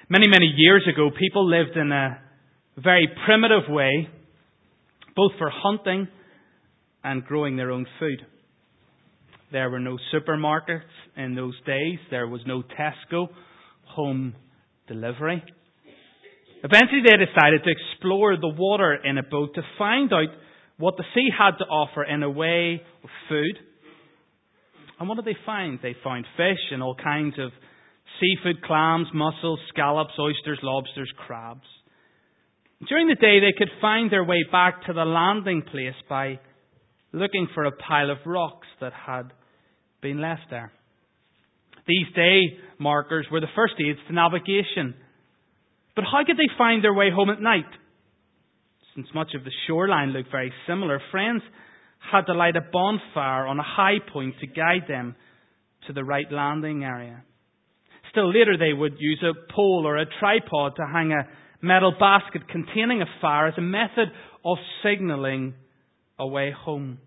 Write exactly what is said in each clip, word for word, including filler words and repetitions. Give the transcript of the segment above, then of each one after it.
Many, many years ago, people lived in a very primitive way, both for hunting and growing their own food. There were no supermarkets in those days. There was no Tesco home delivery. Eventually they decided to explore the water in a boat to find out what the sea had to offer in a way of food. And what did they find? They found fish and all kinds of seafood, clams, mussels, scallops, oysters, lobsters, crabs. During the day, they could find their way back to the landing place by looking for a pile of rocks that had been left there. These day markers were the first aids to navigation. But how could they find their way home at night? Since much of the shoreline looked very similar, friends had to light a bonfire on a high point to guide them to the right landing area. Still later, they would use a pole or a tripod to hang a metal basket containing a fire as a method of signalling a way home.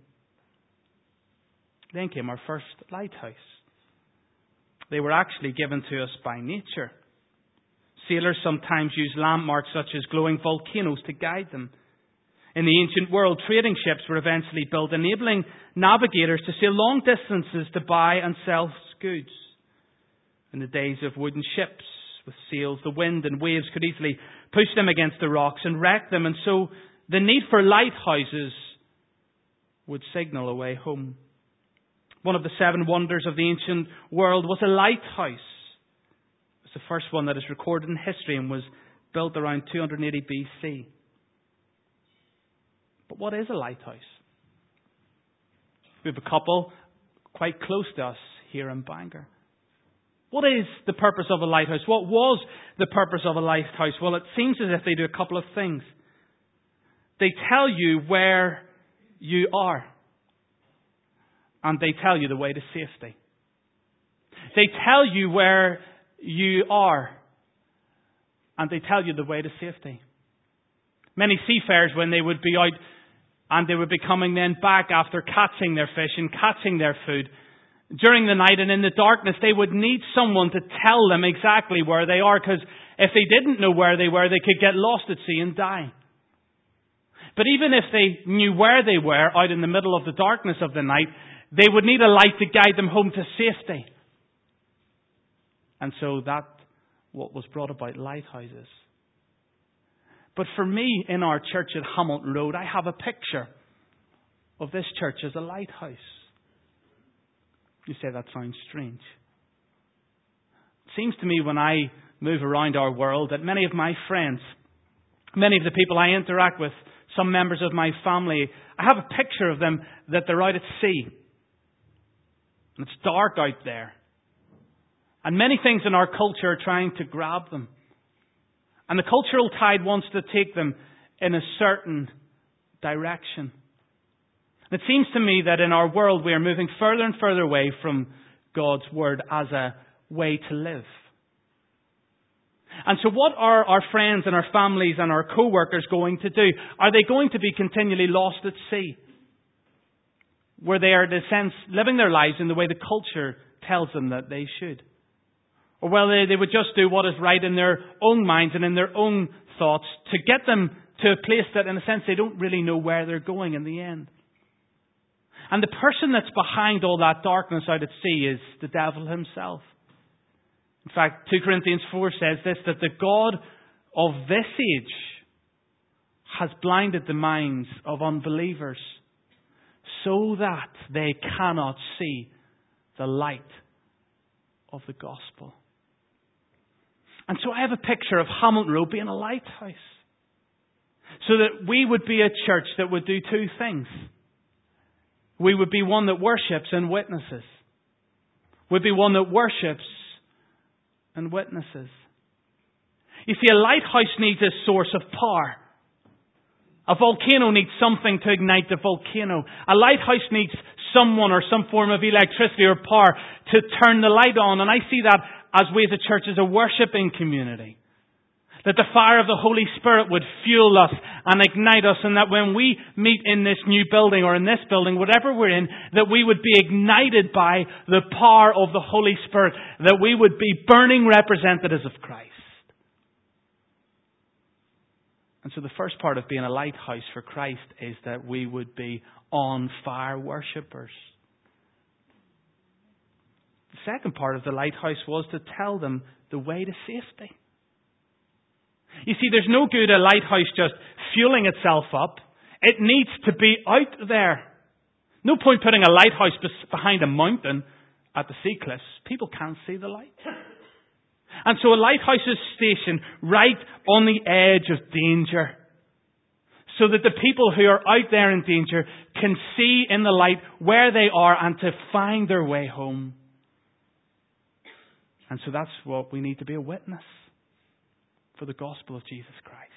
Then came our first lighthouse. They were actually given to us by nature. Sailors sometimes used landmarks such as glowing volcanoes to guide them. In the ancient world, trading ships were eventually built, enabling navigators to sail long distances to buy and sell goods. In the days of wooden ships with sails, the wind and waves could easily push them against the rocks and wreck them, and so the need for lighthouses would signal a way home. One of the seven wonders of the ancient world was a lighthouse. It was the first one that is recorded in history and was built around two hundred eighty B C. But what is a lighthouse? We have a couple quite close to us here in Bangor. What is the purpose of a lighthouse? What was the purpose of a lighthouse? Well, it seems as if they do a couple of things. They tell you where you are. And they tell you the way to safety. They tell you where you are. And they tell you the way to safety. Many seafarers, when they would be out and they would be coming then back after catching their fish and catching their food, during the night and in the darkness, they would need someone to tell them exactly where they are, because if they didn't know where they were, they could get lost at sea and die. But even if they knew where they were out in the middle of the darkness of the night, they would need a light to guide them home to safety. And so that what was brought about lighthouses. But for me, in our church at Hamilton Road, I have a picture of this church as a lighthouse. You say that sounds strange. It seems to me when I move around our world that many of my friends, many of the people I interact with, some members of my family, I have a picture of them that they're out at sea. And it's dark out there. And many things in our culture are trying to grab them. And the cultural tide wants to take them in a certain direction. It seems to me that in our world we are moving further and further away from God's Word as a way to live. And so what are our friends and our families and our co-workers going to do? Are they going to be continually lost at sea? Where they are, in a sense, living their lives in the way the culture tells them that they should? Or whether they would just do what is right in their own minds and in their own thoughts to get them to a place that, in a sense, they don't really know where they're going in the end. And the person that's behind all that darkness out at sea is the devil himself. In fact, Second Corinthians four says this, that the God of this age has blinded the minds of unbelievers so that they cannot see the light of the gospel. And so I have a picture of Hamilton Road being a lighthouse. So that we would be a church that would do two things. We would be one that worships and witnesses. We'd be one that worships and witnesses. You see, a lighthouse needs a source of power. A volcano needs something to ignite the volcano. A lighthouse needs someone or some form of electricity or power to turn the light on. And I see that as we as a church, as a worshipping community. That the fire of the Holy Spirit would fuel us and ignite us, and that when we meet in this new building or in this building, whatever we're in, that we would be ignited by the power of the Holy Spirit, that we would be burning representatives of Christ. And so the first part of being a lighthouse for Christ is that we would be on fire worshippers. The second part of the lighthouse was to tell them the way to safety. You see, there's no good a lighthouse just fueling itself up. It needs to be out there. No point putting a lighthouse behind a mountain at the sea cliffs. People can't see the light. And so a lighthouse is stationed right on the edge of danger, so that the people who are out there in danger can see in the light where they are and to find their way home. And so that's what we need to be, a witness for the gospel of Jesus Christ.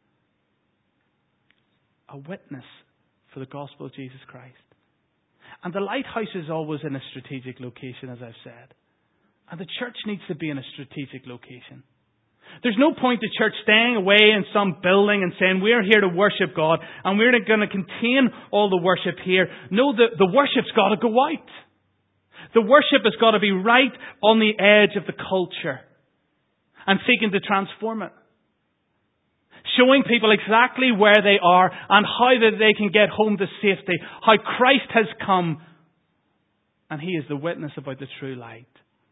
A witness for the gospel of Jesus Christ. And the lighthouse is always in a strategic location, as I've said. And the church needs to be in a strategic location. There's no point the church staying away in some building and saying, we're here to worship God and we're going to contain all the worship here. No, the, the worship's got to go out. The worship has got to be right on the edge of the culture and seeking to transform it. Showing people exactly where they are and how that they can get home to safety. How Christ has come and He is the witness about the true light.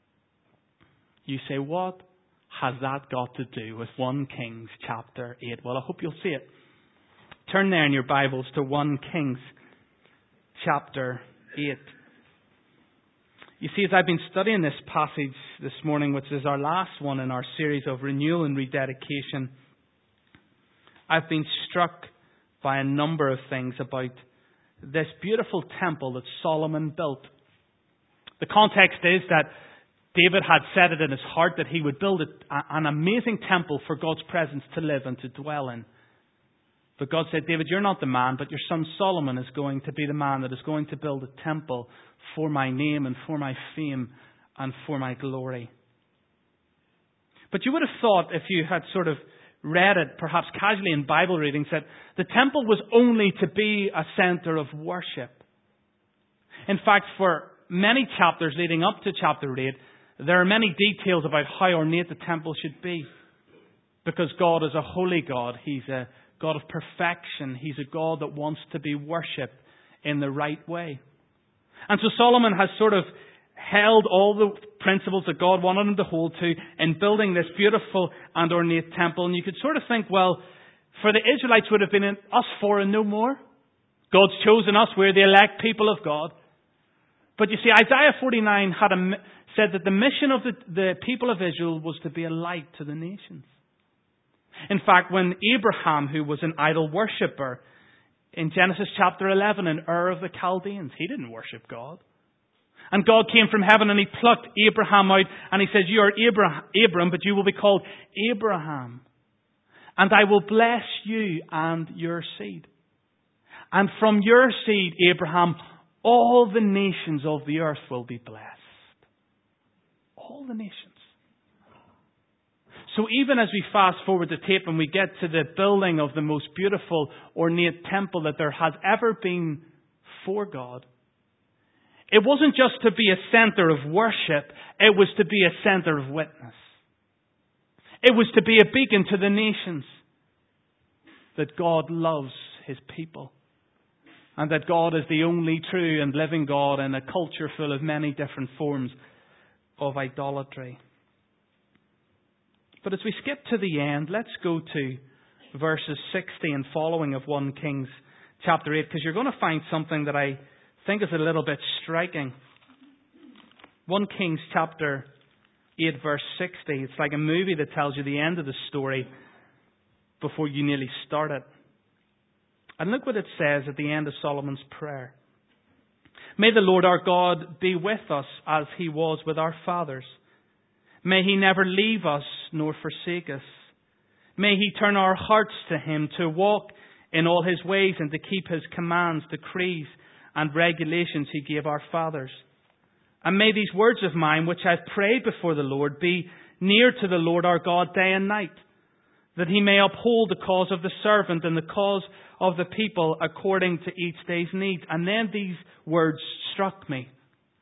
You say, what has that got to do with First Kings chapter eight? Well, I hope you'll see it. Turn there in your Bibles to First Kings chapter eight. You see, as I've been studying this passage this morning, which is our last one in our series of renewal and rededication, I've been struck by a number of things about this beautiful temple that Solomon built. The context is that David had set it in his heart that he would build an amazing temple for God's presence to live and to dwell in. But God said, David, you're not the man, but your son Solomon is going to be the man that is going to build a temple for my name and for my fame and for my glory. But you would have thought, if you had sort of read it, perhaps casually in Bible readings, that the temple was only to be a center of worship. In fact, for many chapters leading up to chapter eight, there are many details about how ornate the temple should be. Because God is a holy God. He's a God of perfection. He's a God that wants to be worshipped in the right way. And so Solomon has sort of held all the principles that God wanted him to hold to in building this beautiful and ornate temple. And you could sort of think, well, for the Israelites would have been in us four and no more. God's chosen us. We're the elect people of God. But you see, Isaiah forty-nine had a, said that the mission of the, the people of Israel was to be a light to the nations. In fact, when Abraham, who was an idol worshipper, in Genesis chapter eleven, in Ur of the Chaldeans, he didn't worship God. And God came from heaven and He plucked Abraham out and He says, you are Abraham, Abram, but you will be called Abraham. And I will bless you and your seed. And from your seed, Abraham, all the nations of the earth will be blessed. All the nations. So even as we fast forward the tape and we get to the building of the most beautiful ornate temple that there has ever been for God, it wasn't just to be a center of worship, it was to be a center of witness. It was to be a beacon to the nations that God loves His people. And that God is the only true and living God in a culture full of many different forms of idolatry. But as we skip to the end, let's go to verses sixty and following of First Kings chapter eight, because you're going to find something that I think is a little bit striking. First Kings chapter eight verse sixty. It's like a movie that tells you the end of the story before you nearly start it. And look what it says at the end of Solomon's prayer. May the Lord our God be with us as He was with our fathers. May He never leave us nor forsake us. May He turn our hearts to Him to walk in all His ways and to keep His commands, decrees and regulations He gave our fathers. And may these words of mine, which I've prayed before the Lord, be near to the Lord our God day and night, that He may uphold the cause of the servant and the cause of the people according to each day's needs. And then these words struck me.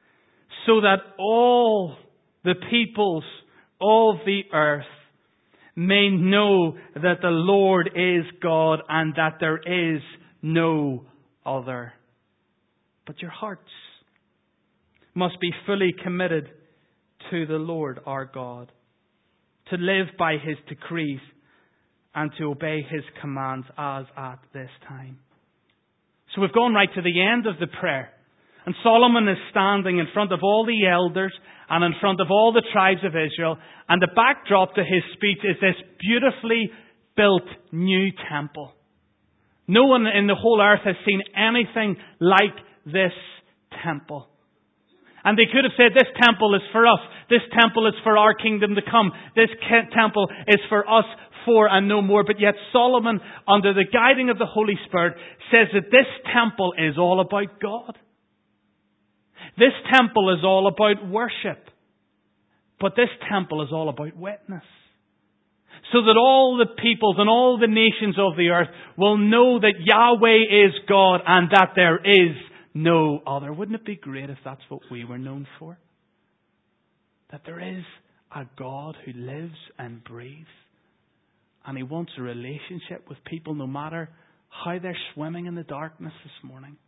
So that all the peoples of the earth may know that the Lord is God and that there is no other. But your hearts must be fully committed to the Lord our God, to live by His decrees and to obey His commands as at this time. So we've gone right to the end of the prayer. And Solomon is standing in front of all the elders and in front of all the tribes of Israel. And the backdrop to his speech is this beautifully built new temple. No one in the whole earth has seen anything like this temple. And they could have said, this temple is for us. This temple is for our kingdom to come. This temple is for us for and no more. But yet Solomon, under the guiding of the Holy Spirit, says that this temple is all about God. This temple is all about worship. But this temple is all about witness. So that all the peoples and all the nations of the earth will know that Yahweh is God and that there is no other. Wouldn't it be great if that's what we were known for? That there is a God who lives and breathes. And He wants a relationship with people no matter how they're swimming in the darkness this morning.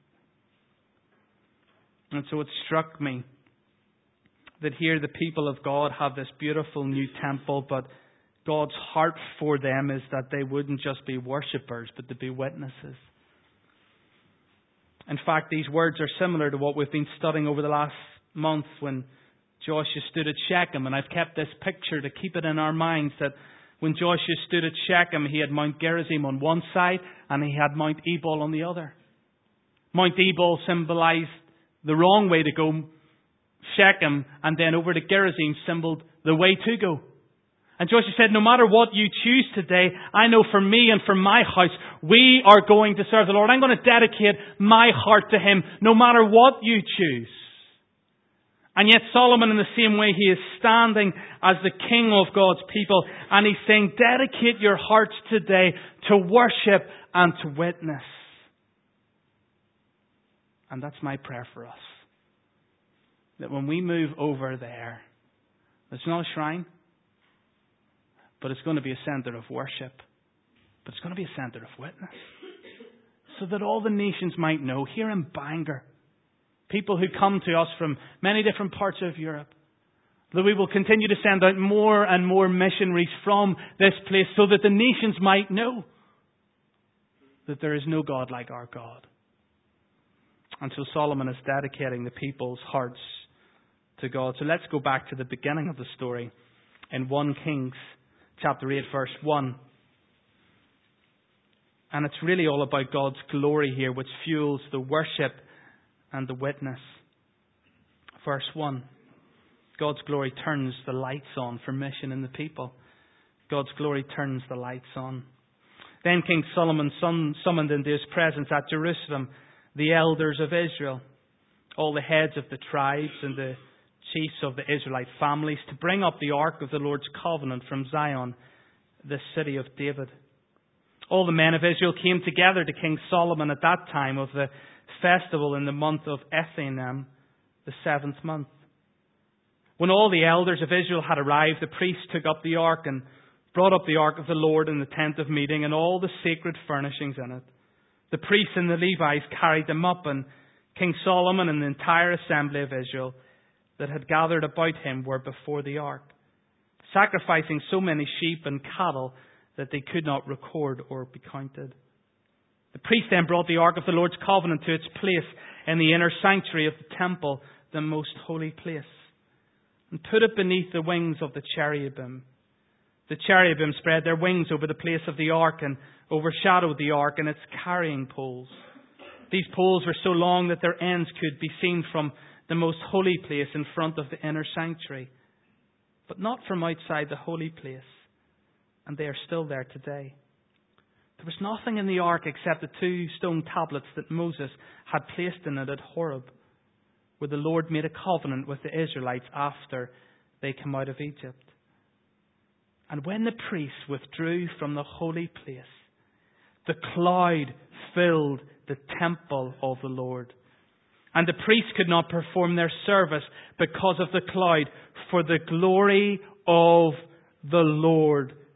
And so it struck me that here the people of God have this beautiful new temple, but God's heart for them is that they wouldn't just be worshippers, but to be witnesses. In fact, these words are similar to what we've been studying over the last month when Joshua stood at Shechem. And I've kept this picture to keep it in our minds that when Joshua stood at Shechem, he had Mount Gerizim on one side and he had Mount Ebal on the other. Mount Ebal symbolized the wrong way to go, Shechem, and then over to Gerizim symbolized the way to go. And Joshua said, no matter what you choose today, I know for me and for my house, we are going to serve the Lord. I'm going to dedicate my heart to Him, no matter what you choose. And yet Solomon, in the same way, he is standing as the king of God's people, and he's saying, dedicate your hearts today to worship and to witness. And that's my prayer for us. That when we move over there, it's not a shrine, but it's going to be a centre of worship. But it's going to be a centre of witness. So that all the nations might know, here in Bangor, people who come to us from many different parts of Europe, that we will continue to send out more and more missionaries from this place so that the nations might know that there is no God like our God. And so Solomon is dedicating the people's hearts to God. So let's go back to the beginning of the story in First Kings chapter eight, verse one. And it's really all about God's glory here, which fuels the worship and the witness. Verse one. God's glory turns the lights on for mission in the people. God's glory turns the lights on. Then King Solomon summoned into his presence at Jerusalem the elders of Israel, all the heads of the tribes and the chiefs of the Israelite families, to bring up the ark of the Lord's covenant from Zion, the city of David. All the men of Israel came together to King Solomon at that time of the festival in the month of Ethanim, the seventh month. When all the elders of Israel had arrived, the priests took up the ark and brought up the ark of the Lord in the tent of meeting and all the sacred furnishings in it. The priests and the Levites carried them up, and King Solomon and the entire assembly of Israel that had gathered about him were before the ark, sacrificing so many sheep and cattle that they could not record or be counted. The priest then brought the ark of the Lord's covenant to its place in the inner sanctuary of the temple, the most holy place, and put it beneath the wings of the cherubim. The cherubim spread their wings over the place of the ark and overshadowed the ark and its carrying poles. These poles were so long that their ends could be seen from the most holy place in front of the inner sanctuary, but not from outside the holy place. And they are still there today. There was nothing in the ark except the two stone tablets that Moses had placed in it at Horeb, where the Lord made a covenant with the Israelites after they came out of Egypt. And when the priests withdrew from the holy place, the cloud filled the temple of the Lord. And the priests could not perform their service because of the cloud, for the glory of the Lord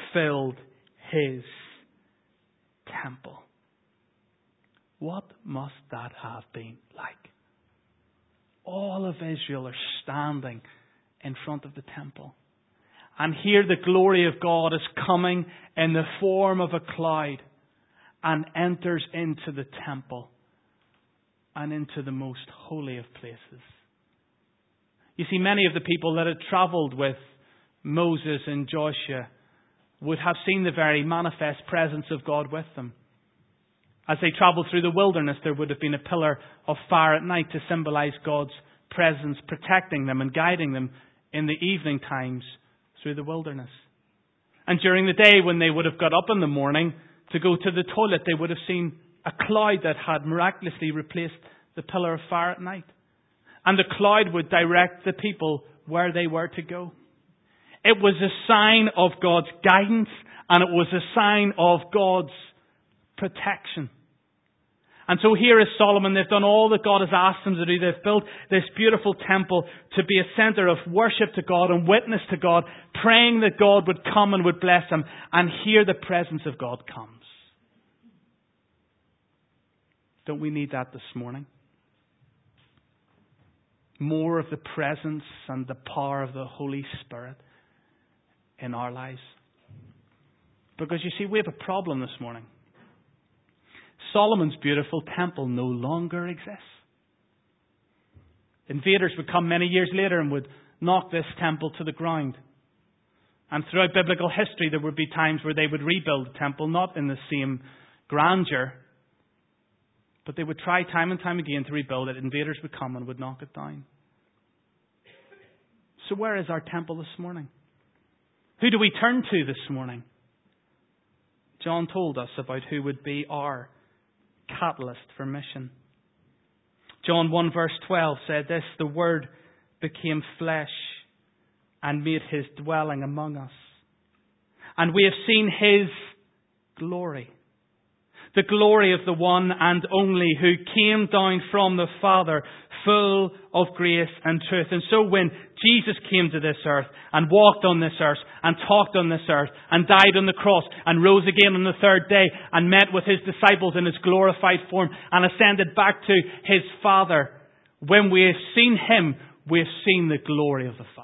filled His temple. What must that have been like? All of Israel are standing in front of the temple. And here the glory of God is coming in the form of a cloud and enters into the temple and into the most holy of places. You see, many of the people that had travelled with Moses and Joshua would have seen the very manifest presence of God with them. As they travelled through the wilderness, there would have been a pillar of fire at night to symbolise God's presence, protecting them and guiding them in the evening times through the wilderness. And during the day, when they would have got up in the morning to go to the toilet, they would have seen a cloud that had miraculously replaced the pillar of fire at night. And the cloud would direct the people where they were to go. It was a sign of God's guidance, and it was a sign of God's protection. And so here is Solomon. They've done all that God has asked them to do. They've built this beautiful temple to be a centre of worship to God and witness to God, praying that God would come and would bless them. And here the presence of God comes. Don't we need that this morning? More of the presence and the power of the Holy Spirit in our lives. Because you see, we have a problem this morning. Solomon's beautiful temple no longer exists. Invaders would come many years later and would knock this temple to the ground. And throughout biblical history, there would be times where they would rebuild the temple, not in the same grandeur, but they would try time and time again to rebuild it. Invaders would come and would knock it down. So where is our temple this morning? Who do we turn to this morning? John told us about who would be our catalyst for mission. John one verse twelve said this, "The Word became flesh and made His dwelling among us. And we have seen His glory. The glory of the one and only who came down from the Father, full of grace and truth." And so when Jesus came to this earth and walked on this earth and talked on this earth and died on the cross and rose again on the third day and met with His disciples in His glorified form and ascended back to His Father, when we have seen Him, we have seen the glory of the Father.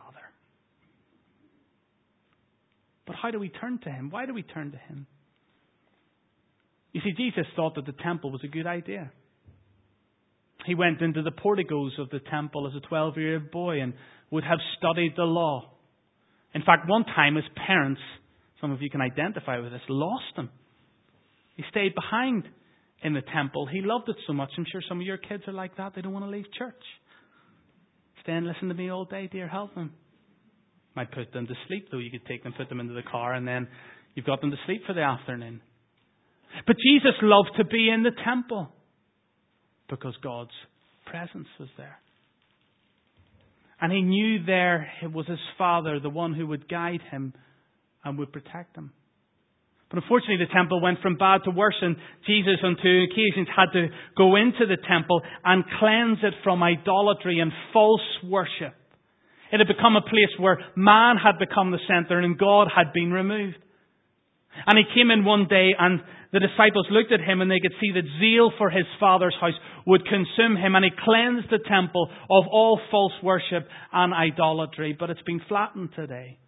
But how do we turn to Him? Why do we turn to Him? You see, Jesus thought that the temple was a good idea. He went into the porticos of the temple as a twelve-year-old boy and would have studied the law. In fact, one time his parents, some of you can identify with this, lost him. He stayed behind in the temple. He loved it so much. I'm sure some of your kids are like that. They don't want to leave church. Stay and listen to me all day, dear, help them. Might put them to sleep, though. You could take them, put them into the car, and then you've got them to sleep for the afternoon. But Jesus loved to be in the temple because God's presence was there. And He knew there it was His Father, the one who would guide Him and would protect Him. But unfortunately the temple went from bad to worse, and Jesus on two occasions had to go into the temple and cleanse it from idolatry and false worship. It had become a place where man had become the centre and God had been removed. And He came in one day and the disciples looked at Him and they could see that zeal for His Father's house would consume Him, and He cleansed the temple of all false worship and idolatry. But it's been flattened today.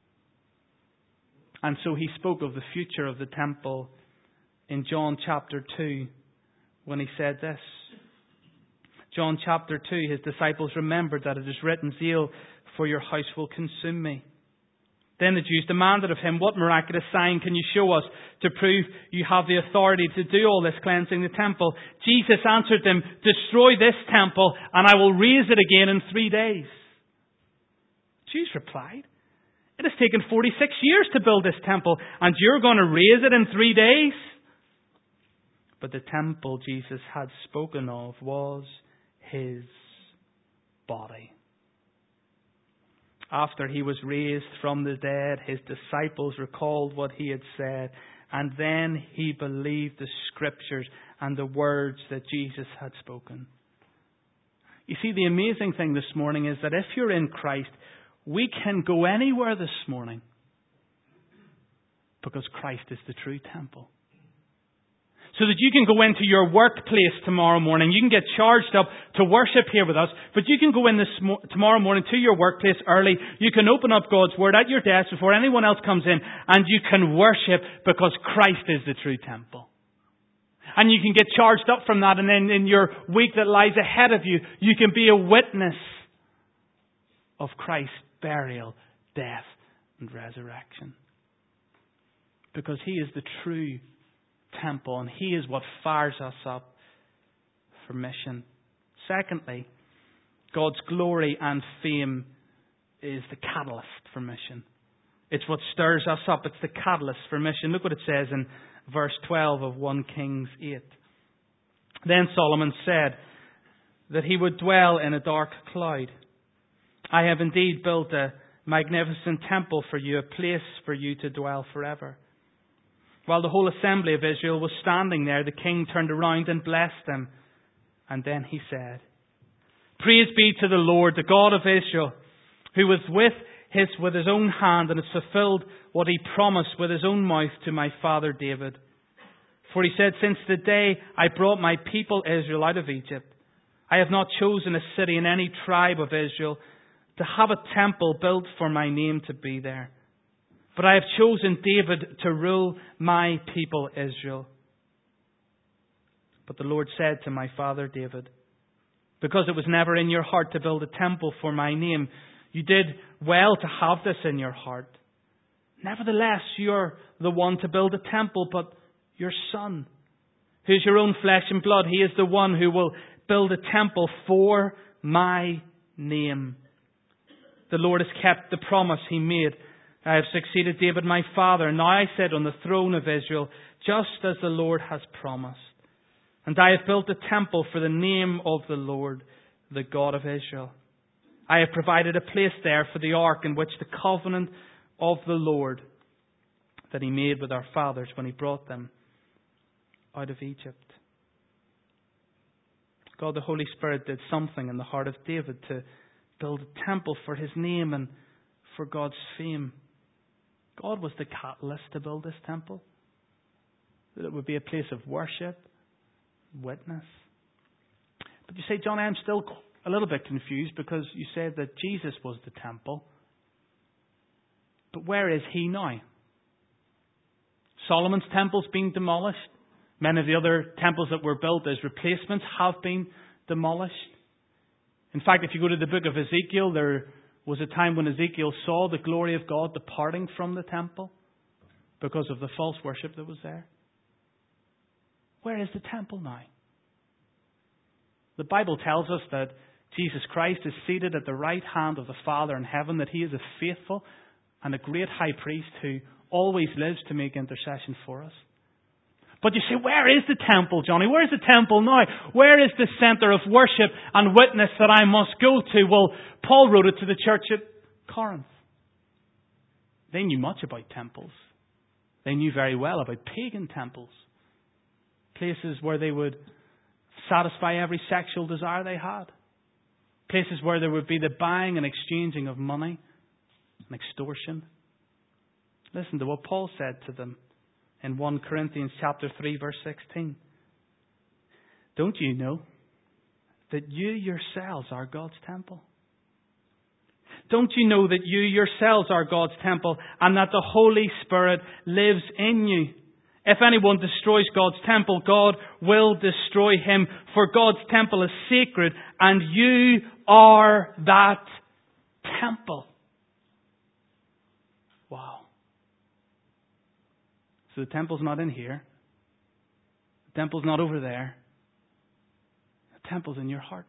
And so He spoke of the future of the temple in John chapter two when He said this. John chapter two, His disciples remembered that it is written, "Zeal for your house will consume me." Then the Jews demanded of Him, "What miraculous sign can you show us to prove you have the authority to do all this cleansing the temple?" Jesus answered them, "Destroy this temple and I will raise it again in three days." Jews replied, "It has taken forty-six years to build this temple and you're going to raise it in three days?" But the temple Jesus had spoken of was His body. After He was raised from the dead, His disciples recalled what He had said, and then He believed the Scriptures and the words that Jesus had spoken. You see, the amazing thing this morning is that if you're in Christ, we can go anywhere this morning. Because Christ is the true temple. So that you can go into your workplace tomorrow morning. You can get charged up to worship here with us. But you can go in this mo- tomorrow morning to your workplace early. You can open up God's Word at your desk before anyone else comes in. And you can worship because Christ is the true temple. And you can get charged up from that. And then in your week that lies ahead of you, you can be a witness of Christ's burial, death, and resurrection. Because He is the true temple, and He is what fires us up for mission. Secondly, God's glory and fame is the catalyst for mission. It's what stirs us up. It's the catalyst for mission. Look what it says in verse twelve of First Kings eight. Then Solomon said that he would dwell in a dark cloud. I have indeed built a magnificent temple for you, a place for you to dwell forever. While the whole assembly of Israel was standing there, the king turned around and blessed them. And then he said, Praise be to the Lord, the God of Israel, who was with his, with his own hand and has fulfilled what he promised with his own mouth to my father David. For he said, Since the day I brought my people Israel out of Egypt, I have not chosen a city in any tribe of Israel to have a temple built for my name to be there. But I have chosen David to rule my people Israel. But the Lord said to my father David, Because it was never in your heart to build a temple for my name, you did well to have this in your heart. Nevertheless, you're the one to build a temple, but your son, who is your own flesh and blood, he is the one who will build a temple for my name. The Lord has kept the promise He made. I have succeeded David my father, and now I sit on the throne of Israel, just as the Lord has promised. And I have built a temple for the name of the Lord, the God of Israel. I have provided a place there for the ark in which the covenant of the Lord that He made with our fathers when He brought them out of Egypt. God the Holy Spirit did something in the heart of David to build a temple for His name and for God's fame. God was the catalyst to build this temple. That it would be a place of worship, witness. But you say, John, I'm still a little bit confused because you said that Jesus was the temple. But where is He now? Solomon's temple's been demolished. Many of the other temples that were built as replacements have been demolished. In fact, if you go to the book of Ezekiel, there was a time when Ezekiel saw the glory of God departing from the temple because of the false worship that was there. Where is the temple now? The Bible tells us that Jesus Christ is seated at the right hand of the Father in heaven, that He is a faithful and a great high priest who always lives to make intercession for us. But you say, where is the temple, Johnny? Where is the temple now? Where is the centre of worship and witness that I must go to? Well, Paul wrote it to the church at Corinth. They knew much about temples. They knew very well about pagan temples. Places where they would satisfy every sexual desire they had. Places where there would be the buying and exchanging of money and extortion. Listen to what Paul said to them in First Corinthians chapter three, verse sixteen. Don't you know that you yourselves are God's temple? Don't you know that you yourselves are God's temple and that the Holy Spirit lives in you? If anyone destroys God's temple, God will destroy him, for God's temple is sacred and you are that temple. Wow. So the temple's not in here. The temple's not over there. The temple's in your heart.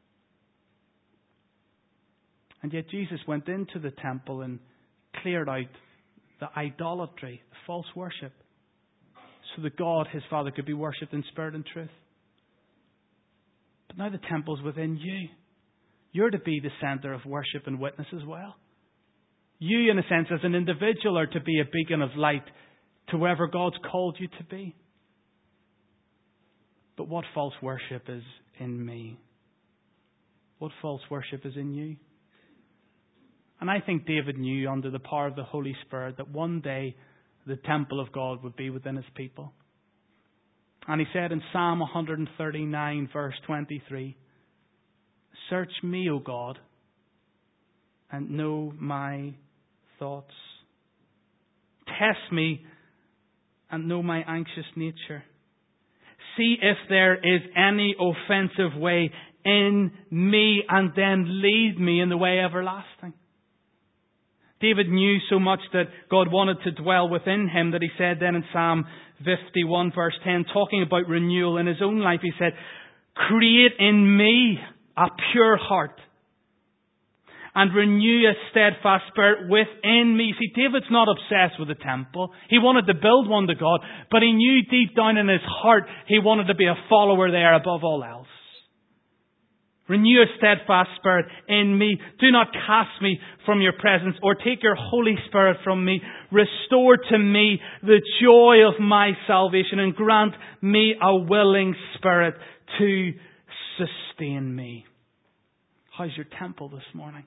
And yet Jesus went into the temple and cleared out the idolatry, the false worship, so that God, His Father, could be worshipped in spirit and truth. But now the temple's within you. You're to be the centre of worship and witness as well. You, in a sense, as an individual, are to be a beacon of light to wherever God's called you to be. But what false worship is in me? What false worship is in you? And I think David knew under the power of the Holy Spirit that one day the temple of God would be within His people. And He said in Psalm one thirty-nine, verse twenty-three, "Search me, O God, and know my thoughts. Test me and know my anxious nature. See if there is any offensive way in me, and then lead me in the way everlasting." David knew so much that God wanted to dwell within him that he said then in Psalm fifty-one, verse ten, talking about renewal in his own life, he said, "Create in me a pure heart and renew a steadfast spirit within me." See, David's not obsessed with the temple. He wanted to build one to God, but he knew deep down in his heart he wanted to be a follower there above all else. "Renew a steadfast spirit in me. Do not cast me from your presence or take your Holy Spirit from me. Restore to me the joy of my salvation and grant me a willing spirit to sustain me." How's your temple this morning?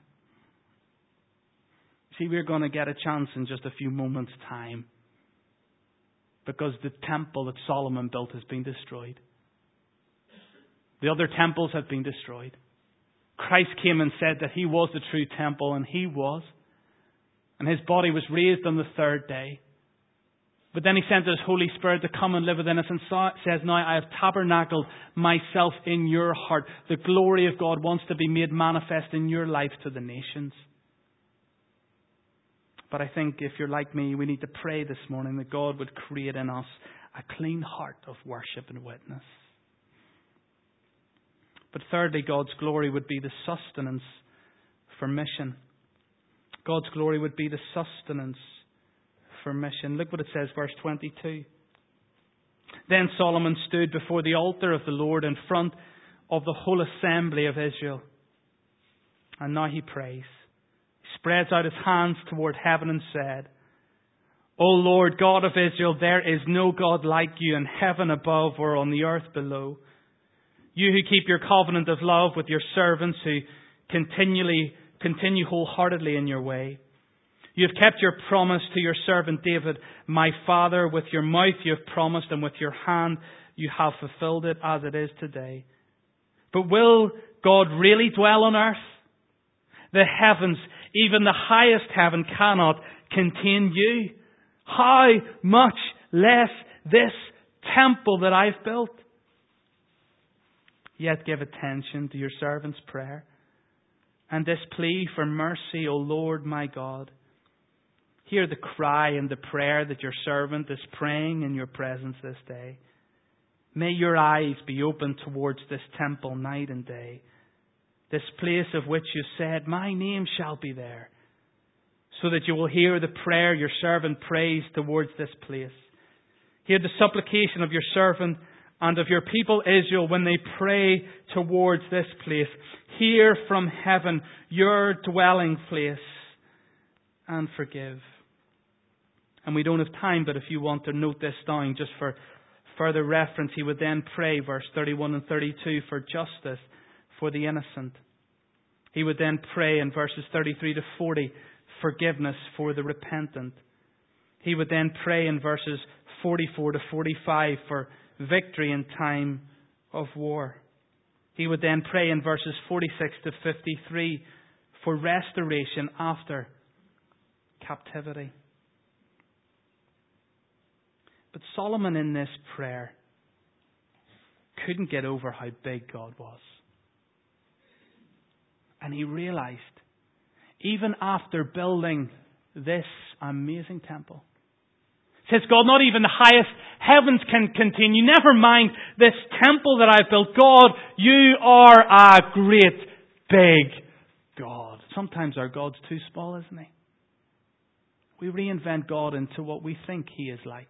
See, we're going to get a chance in just a few moments' time, because the temple that Solomon built has been destroyed. The other temples have been destroyed. Christ came and said that He was the true temple, and He was. And His body was raised on the third day. But then He sent His Holy Spirit to come and live within us, and says, "Now I have tabernacled myself in your heart." The glory of God wants to be made manifest in your life to the nations. But I think if you're like me, we need to pray this morning that God would create in us a clean heart of worship and witness. But thirdly, God's glory would be the sustenance for mission. God's glory would be the sustenance for mission. Look what it says, verse twenty-two. "Then Solomon stood before the altar of the Lord in front of the whole assembly of Israel." And now he prays. He spreads out his hands toward heaven and said, "O Lord God of Israel, there is no God like you in heaven above or on the earth below. You who keep your covenant of love with your servants, who continually continue wholeheartedly in your way. You have kept your promise to your servant David, my father. With your mouth you have promised, and with your hand you have fulfilled it, as it is today. But will God really dwell on earth? The heavens, even the highest heaven, cannot contain you. How much less this temple that I've built? Yet give attention to your servant's prayer and this plea for mercy, O Lord my God. Hear the cry and the prayer that your servant is praying in your presence this day. May your eyes be open towards this temple night and day, this place of which you said, my name shall be there, so that you will hear the prayer your servant prays towards this place. Hear the supplication of your servant and of your people Israel when they pray towards this place. Hear from heaven your dwelling place and forgive. And we don't have time, but if you want to note this down just for further reference, he would then pray, verse thirty-one and thirty-two, for justice for the innocent. He would then pray in verses thirty-three to forty, forgiveness for the repentant. He would then pray in verses forty-four to forty-five for victory in time of war. He would then pray in verses forty-six to fifty-three for restoration after captivity. But Solomon in this prayer couldn't get over how big God was. And he realized, even after building this amazing temple, says God, not even the highest heavens can contain you. Never mind this temple that I've built. God, you are a great big God. Sometimes our God's too small, isn't he? We reinvent God into what we think he is like.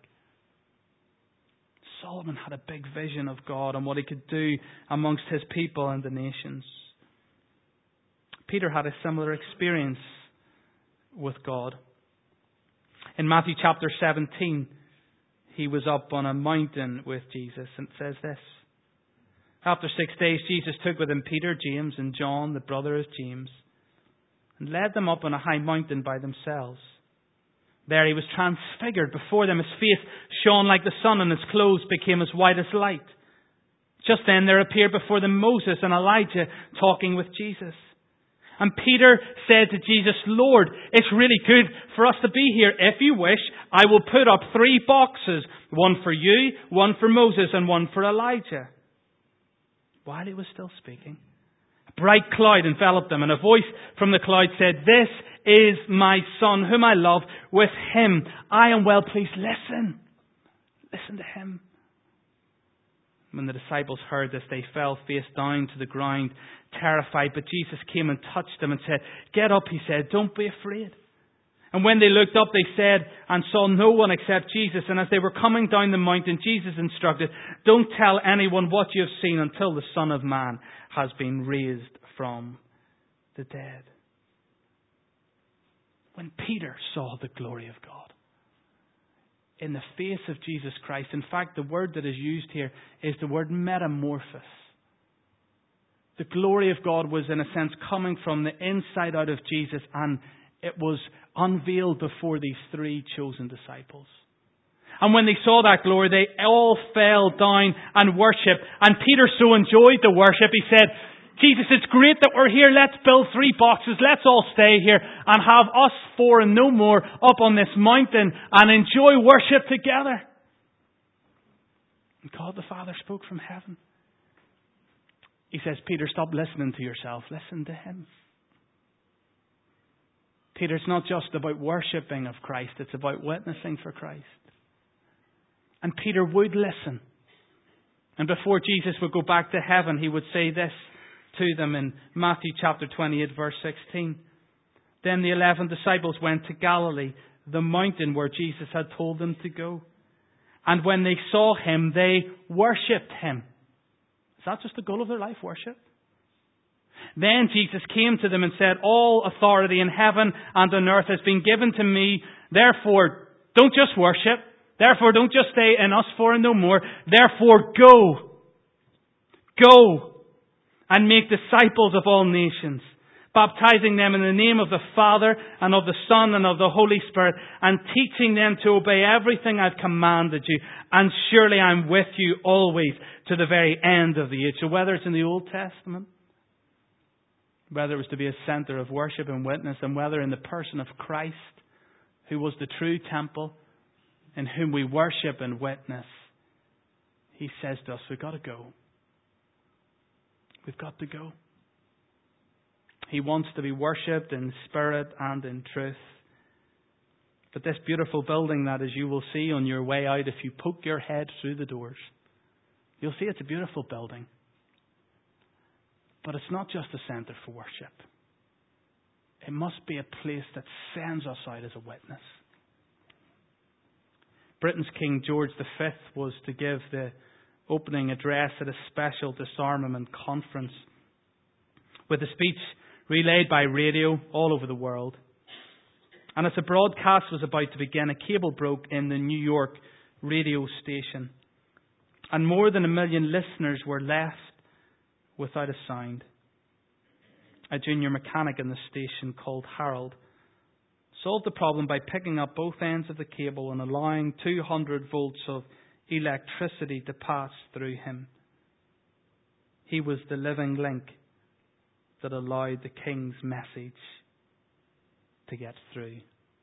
Solomon had a big vision of God and what he could do amongst his people and the nations. Peter had a similar experience with God. In Matthew chapter seventeen, he was up on a mountain with Jesus, and it says this. After six days, Jesus took with him Peter, James, and John, the brother of James, and led them up on a high mountain by themselves. There he was transfigured before them. His face shone like the sun, and his clothes became as white as light. Just then there appeared before them Moses and Elijah talking with Jesus. And Peter said to Jesus, "Lord, it's really good for us to be here. If you wish, I will put up three boxes, one for you, one for Moses, and one for Elijah." While he was still speaking, a bright cloud enveloped them, and a voice from the cloud said, "This is my Son, whom I love. With him I am well pleased. Listen. Listen to him." When the disciples heard this, they fell face down to the ground, terrified. But Jesus came and touched them and said, "Get up," he said. "Don't be afraid." And when they looked up, they said and saw no one except Jesus. And as they were coming down the mountain, Jesus instructed, "Don't tell anyone what you have seen until the Son of Man has been raised from the dead." When Peter saw the glory of God in the face of Jesus Christ, in fact, the word that is used here is the word metamorphosis. The glory of God was, in a sense, coming from the inside out of Jesus, and it was unveiled before these three chosen disciples. And when they saw that glory, they all fell down and worshipped. And Peter so enjoyed the worship, he said, "Jesus, it's great that we're here. Let's build three boxes. Let's all stay here and have us four and no more up on this mountain and enjoy worship together." And God the Father spoke from heaven. He says, "Peter, stop listening to yourself. Listen to him." Peter, it's not just about worshipping of Christ. It's about witnessing for Christ. And Peter would listen. And before Jesus would go back to heaven, he would say this to them in Matthew chapter twenty-eight, verse sixteen. "Then the eleven disciples went to Galilee, the mountain where Jesus had told them to go. And when they saw him, they worshipped him." Is that just the goal of their life, worship? "Then Jesus came to them and said, 'All authority in heaven and on earth has been given to me. Therefore, don't just worship. Therefore, don't just stay in us four and no more. Therefore, go. Go. And make disciples of all nations, baptizing them in the name of the Father and of the Son and of the Holy Spirit, and teaching them to obey everything I've commanded you. And surely I'm with you always to the very end of the age.'" So whether it's in the Old Testament, whether it was to be a centre of worship and witness, and whether in the person of Christ, who was the true temple, in whom we worship and witness, he says to us, we've got to go. We've got to go. He wants to be worshipped in spirit and in truth. But this beautiful building that, as you will see on your way out, if you poke your head through the doors, you'll see it's a beautiful building. But it's not just a centre for worship. It must be a place that sends us out as a witness. Britain's King George the Fifth was to give the opening address at a special disarmament conference, with a speech relayed by radio all over the world. And as the broadcast was about to begin, a cable broke in the New York radio station, and more than a million listeners were left without a sound. A junior mechanic in the station, called Harold, solved the problem by picking up both ends of the cable and allowing two hundred volts of electricity to pass through him. He was the living link that allowed the King's message to get through.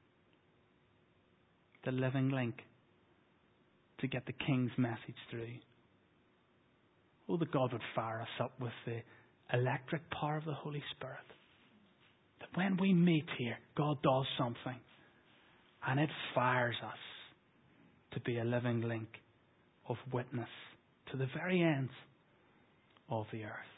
The living link to get the King's message through. Oh, that God would fire us up with the electric power of the Holy Spirit. That when we meet here, God does something, and it fires us to be a living link of witness to the very ends of the earth.